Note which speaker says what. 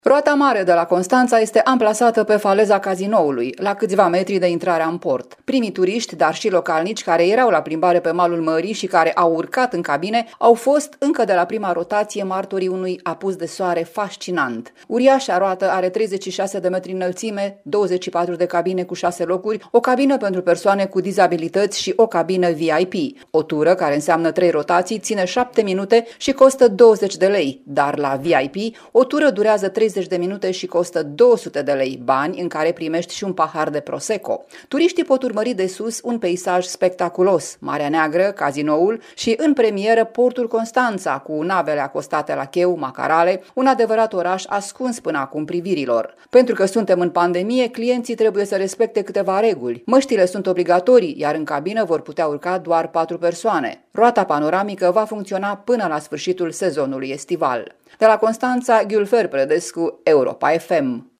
Speaker 1: Roata mare de la Constanța este amplasată pe faleza Cazinoului, la câțiva metri de intrarea în port. Primii turiști, dar și localnici care erau la plimbare pe malul mării și care au urcat în cabine, au fost, încă de la prima rotație, martorii unui apus de soare fascinant. Uriașa roată are 36 de metri înălțime, 24 de cabine cu 6 locuri, o cabină pentru persoane cu dizabilități și o cabină VIP. O tură, care înseamnă 3 rotații, ține 7 minute și costă 20 de lei, dar la VIP o tură durează 30 de minute și costă 200 de lei, bani în care primești și un pahar de prosecco. Turiștii pot urmări de sus un peisaj spectaculos, Marea Neagră, Cazinoul și în premieră portul Constanța, cu navele acostate la cheu, macarale, un adevărat oraș ascuns până acum privirilor. Pentru că suntem în pandemie, clienții trebuie să respecte câteva reguli. Măștile sunt obligatorii, iar în cabină vor putea urca doar 4 persoane. Roata panoramică va funcționa până la sfârșitul sezonului estival. De la Constanța, Gülfer Predescu, Europa FM.